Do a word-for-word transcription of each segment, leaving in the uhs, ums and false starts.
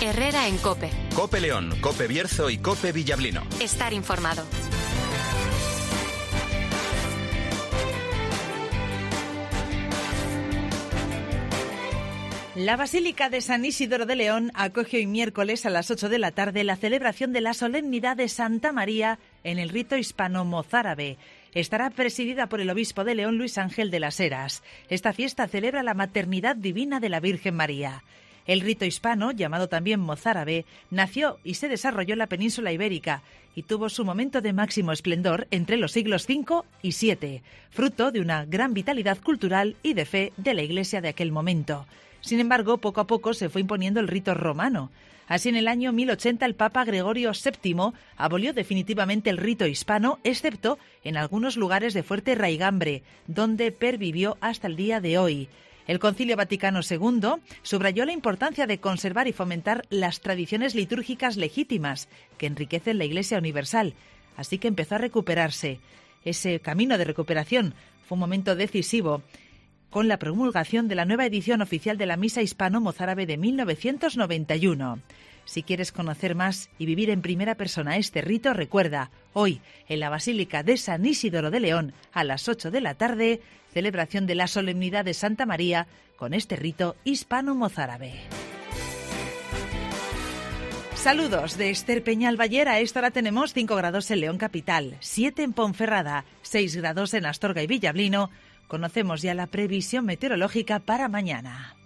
Herrera en COPE. COPE León, COPE Bierzo y COPE Villablino. Estar informado. La Basílica de San Isidoro de León acoge hoy miércoles a las ocho de la tarde la celebración de la solemnidad de Santa María en el rito hispano-mozárabe. Estará presidida por el obispo de León, Luis Ángel de las Heras. Esta fiesta celebra la maternidad divina de la Virgen María. El rito hispano, llamado también mozárabe, nació y se desarrolló en la península ibérica y tuvo su momento de máximo esplendor entre los siglos cinco y siete, fruto de una gran vitalidad cultural y de fe de la Iglesia de aquel momento. Sin embargo, poco a poco se fue imponiendo el rito romano. Así, en el año mil ochenta, el Papa Gregorio séptimo abolió definitivamente el rito hispano, excepto en algunos lugares de fuerte raigambre, donde pervivió hasta el día de hoy. El Concilio Vaticano segundo subrayó la importancia de conservar y fomentar las tradiciones litúrgicas legítimas que enriquecen la Iglesia universal, así que empezó a recuperarse. Ese camino de recuperación fue un momento decisivo con la promulgación de la nueva edición oficial de la Misa hispano-mozárabe de mil novecientos noventa y uno. Si quieres conocer más y vivir en primera persona este rito, recuerda, hoy en la Basílica de San Isidoro de León, a las ocho de la tarde, celebración de la solemnidad de Santa María con este rito hispano-mozárabe. Saludos de Esther Peñal Bayer. A esta hora tenemos cinco grados en León capital, siete en Ponferrada, seis grados en Astorga y Villablino. Conocemos ya la previsión meteorológica para mañana.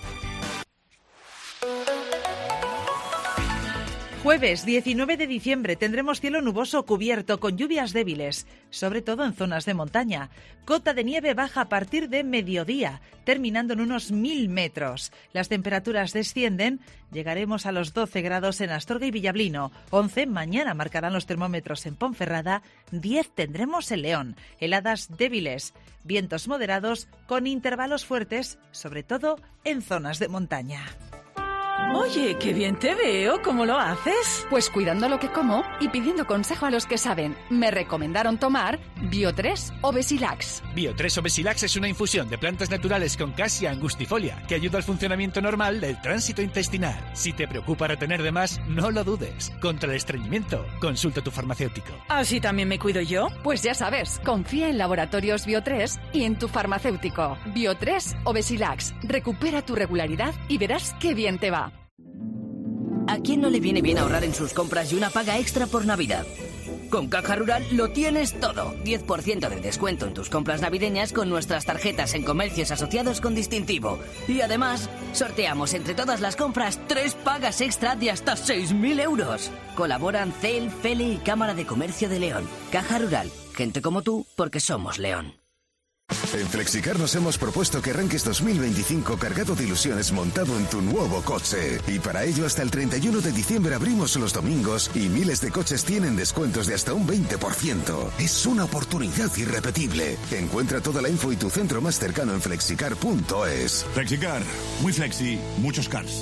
Jueves diecinueve de diciembre tendremos cielo nuboso cubierto con lluvias débiles, sobre todo en zonas de montaña. Cota de nieve baja a partir de mediodía, terminando en unos mil metros. Las temperaturas descienden, llegaremos a los doce grados en Astorga y Villablino, once mañana marcarán los termómetros en Ponferrada, diez tendremos en León. Heladas débiles, vientos moderados con intervalos fuertes, sobre todo en zonas de montaña. Oye, qué bien te veo. ¿Cómo lo haces? Pues cuidando lo que como y pidiendo consejo a los que saben. Me recomendaron tomar Bio tres o Besilax. Bio tres o Besilax es una infusión de plantas naturales con Cassia angustifolia que ayuda al funcionamiento normal del tránsito intestinal. Si te preocupa retener de más, no lo dudes. Contra el estreñimiento, consulta a tu farmacéutico. ¿Así también me cuido yo? Pues ya sabes, confía en Laboratorios Bio tres y en tu farmacéutico. Bio tres o Besilax. Recupera tu regularidad y verás qué bien te va. ¿A quién no le viene bien ahorrar en sus compras y una paga extra por Navidad? Con Caja Rural lo tienes todo. diez por ciento de descuento en tus compras navideñas con nuestras tarjetas en comercios asociados con distintivo. Y además, sorteamos entre todas las compras tres pagas extra de hasta seis mil euros. Colaboran C E L, Fele y Cámara de Comercio de León. Caja Rural. Gente como tú, porque somos León. En Flexicar nos hemos propuesto que arranques dos mil veinticinco cargado de ilusiones montado en tu nuevo coche. Y para ello hasta el treinta y uno de diciembre abrimos los domingos y miles de coches tienen descuentos de hasta un veinte por ciento. Es una oportunidad irrepetible. Encuentra toda la info y tu centro más cercano en flexicar punto es. Flexicar, muy flexi, muchos cars.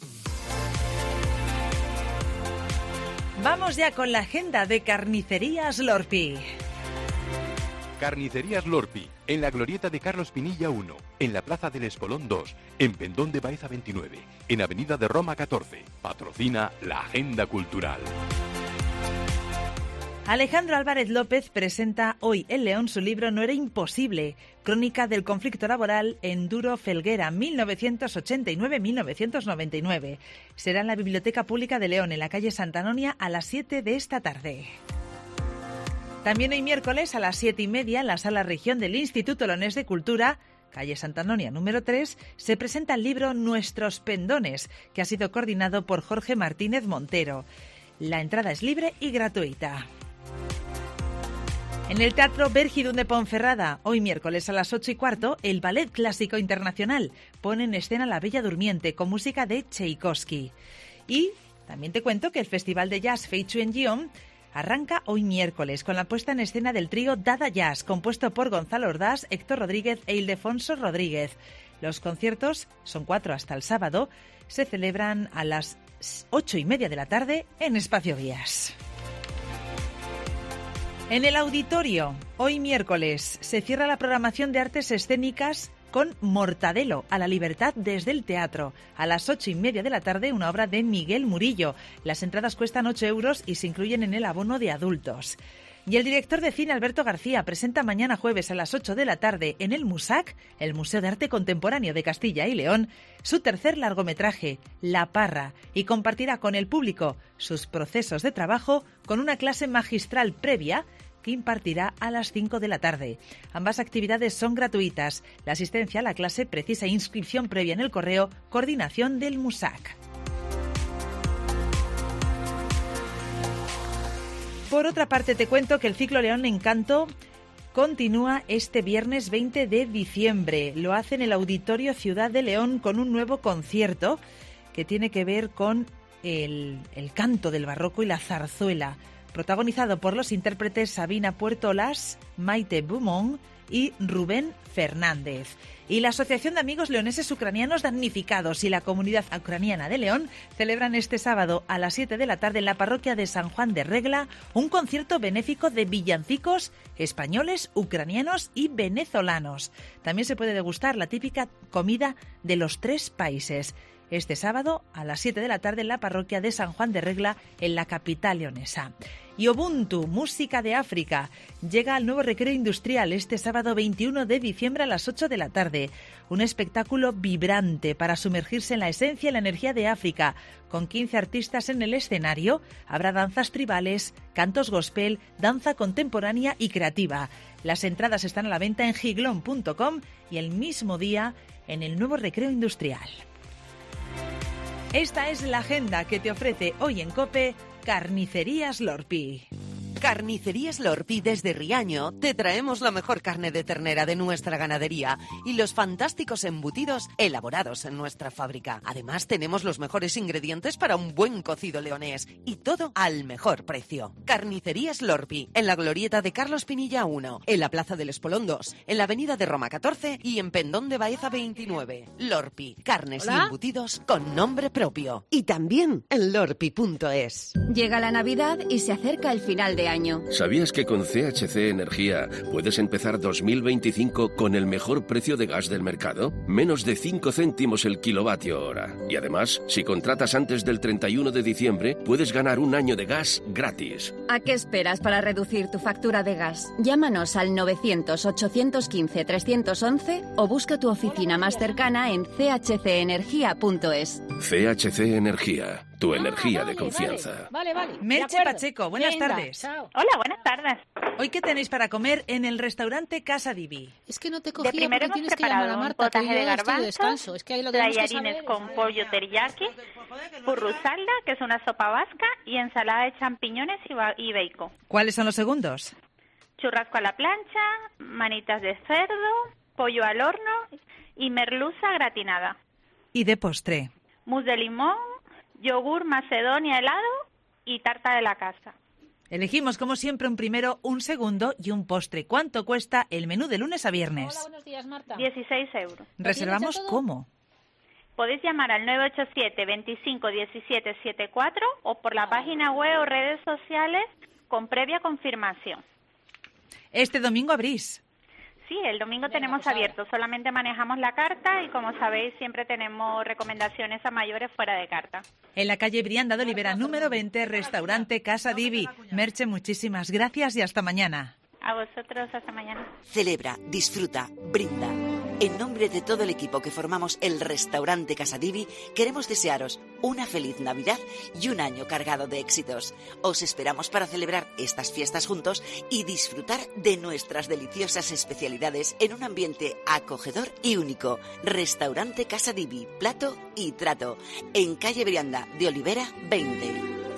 Vamos ya con la agenda de Carnicerías Lorpi. Carnicerías Lorpi, en la glorieta de Carlos Pinilla uno, en la Plaza del Espolón dos, en Pendón de Baeza veintinueve, en Avenida de Roma catorce. Patrocina la Agenda Cultural. Alejandro Álvarez López presenta hoy en León su libro No era imposible, crónica del conflicto laboral en Duro Felguera, mil novecientos ochenta y nueve a mil novecientos noventa y nueve. Será en la Biblioteca Pública de León, en la calle Santa Anonia, a las siete de esta tarde. También hoy miércoles a las siete y media en la Sala Región del Instituto Leonés de Cultura, calle Santa Anonia número tres, se presenta el libro Nuestros Pendones, que ha sido coordinado por Jorge Martínez Montero. La entrada es libre y gratuita. En el Teatro Vergidún de Ponferrada, hoy miércoles a las ocho y cuarto, el Ballet Clásico Internacional pone en escena La Bella Durmiente con música de Tchaikovsky. Y también te cuento que el Festival de Jazz Feichu en Gion arranca hoy miércoles con la puesta en escena del trío Dada Jazz, compuesto por Gonzalo Ordaz, Héctor Rodríguez e Ildefonso Rodríguez. Los conciertos son cuatro hasta el sábado. Se celebran a las ocho y media de la tarde en Espacio Guías. En el auditorio, hoy miércoles, se cierra la programación de artes escénicas con Mortadelo, a la libertad desde el teatro. A las ocho y media de la tarde, una obra de Miguel Murillo. Las entradas cuestan ocho euros y se incluyen en el abono de adultos. Y el director de cine Alberto García presenta mañana jueves a las ocho de la tarde en el MUSAC, el Museo de Arte Contemporáneo de Castilla y León, su tercer largometraje, La Parra, y compartirá con el público sus procesos de trabajo con una clase magistral previa que impartirá a las cinco de la tarde. Ambas actividades son gratuitas. La asistencia a la clase precisa inscripción previa en el correo Coordinación del MUSAC. Por otra parte, te cuento que el ciclo León Encanto continúa este viernes veinte de diciembre. Lo hace en el Auditorio Ciudad de León con un nuevo concierto que tiene que ver con el, el canto del barroco y la zarzuela, protagonizado por los intérpretes Sabina Puertolas, Maite Beaumont y Rubén Fernández. Y la Asociación de Amigos Leoneses Ucranianos Damnificados y la Comunidad Ucraniana de León celebran este sábado a las siete de la tarde en la parroquia de San Juan de Regla un concierto benéfico de villancicos españoles, ucranianos y venezolanos. También se puede degustar la típica comida de los tres países. Este sábado a las siete de la tarde en la parroquia de San Juan de Regla, en la capital leonesa. Y Ubuntu, música de África, llega al nuevo Recreo Industrial este sábado veintiuno de diciembre a las ocho de la tarde. Un espectáculo vibrante para sumergirse en la esencia y la energía de África. Con quince artistas en el escenario, habrá danzas tribales, cantos gospel, danza contemporánea y creativa. Las entradas están a la venta en giglón punto com y el mismo día en el nuevo Recreo Industrial. Esta es la agenda que te ofrece hoy en COPE Carnicerías Lorpi. Carnicerías Lorpi desde Riaño te traemos la mejor carne de ternera de nuestra ganadería y los fantásticos embutidos elaborados en nuestra fábrica. Además tenemos los mejores ingredientes para un buen cocido leonés y todo al mejor precio. Carnicerías Lorpi, en la glorieta de Carlos Pinilla uno, en la Plaza del Espolón dos, en la Avenida de Roma catorce y en Pendón de Baeza veintinueve. Lorpi, carnes ¿Hola? y embutidos con nombre propio. Y también en lorpi punto es. Llega la Navidad y se acerca el final de año. ¿Sabías que con C H C Energía puedes empezar dos mil veinticinco con el mejor precio de gas del mercado? Menos de cinco céntimos el kilovatio hora. Y además, si contratas antes del treinta y uno de diciembre, puedes ganar un año de gas gratis. ¿A qué esperas para reducir tu factura de gas? Llámanos al novecientos, ochocientos quince, trescientos once o busca tu oficina más cercana en c h c energía punto es. C H C Energía, tu energía de confianza. Vale, vale. Merche Pacheco, buenas Venga, tardes. chao. Hola, buenas tardes. ¿Hoy qué tenéis para comer en el restaurante Casa Divi? Es que no te De cogía primero porque hemos tienes que llamar a preparado un Marta, que potaje yo de estoy de garbanzos, descanso. Es que ahí lo tenemos que tallarines saber. con pollo teriyaki, purrusalda, que es una sopa vasca, y ensalada de champiñones y, ba- y bacon. ¿Cuáles son los segundos? Churrasco a la plancha, manitas de cerdo, pollo al horno y merluza gratinada. Y de postre. Mousse de limón, yogur macedonia helado y tarta de la casa. Elegimos, como siempre, un primero, un segundo y un postre. ¿Cuánto cuesta el menú de lunes a viernes? Hola, buenos días, Marta. dieciséis euros. ¿Reservamos todo? cómo? Podéis llamar al nueve ocho siete, veinticinco, diecisiete, setenta y cuatro o por la página web o redes sociales con previa confirmación. Este domingo abrís. Sí, el domingo Venga, tenemos pues ahora. abierto, solamente manejamos la carta y como sabéis siempre tenemos recomendaciones a mayores fuera de carta. En la calle Brianda de Olivera, número veinte, restaurante Casa Divi. Merche, muchísimas gracias y hasta mañana. A vosotros, hasta mañana. Celebra, disfruta, brinda. En nombre de todo el equipo que formamos el restaurante Casa Divi, queremos desearos una feliz Navidad y un año cargado de éxitos. Os esperamos para celebrar estas fiestas juntos y disfrutar de nuestras deliciosas especialidades en un ambiente acogedor y único. Restaurante Casa Divi, plato y trato, en calle Brianda de Olivera veinte.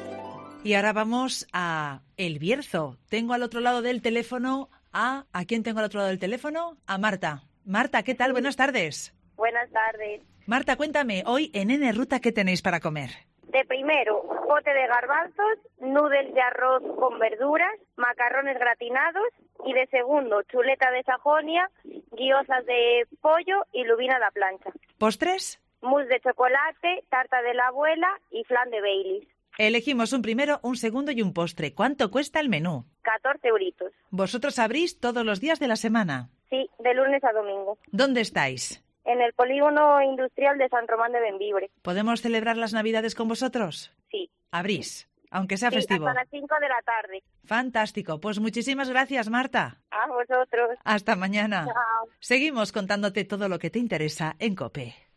Y ahora vamos a El Bierzo. Tengo al otro lado del teléfono a... ¿A quién tengo al otro lado del teléfono? A Marta. Marta, ¿qué tal? Buenas tardes. Buenas tardes. Marta, cuéntame, hoy en N Ruta, ¿qué tenéis para comer? De primero, pote de garbanzos, noodles de arroz con verduras, macarrones gratinados y de segundo, chuleta de Sajonia, guiozas de pollo y lubina a la plancha. ¿Postres? Mousse de chocolate, tarta de la abuela y flan de Baileys. Elegimos un primero, un segundo y un postre. ¿Cuánto cuesta el menú? catorce euritos. ¿Vosotros abrís todos los días de la semana? Sí, de lunes a domingo. ¿Dónde estáis? En el polígono industrial de San Román de Bembibre. ¿Podemos celebrar las Navidades con vosotros? Sí. Abrís, aunque sea Sí, festivo. hasta las cinco de la tarde. Fantástico. Pues muchísimas gracias, Marta. A vosotros. Hasta mañana. Chao. Seguimos contándote todo lo que te interesa en COPE.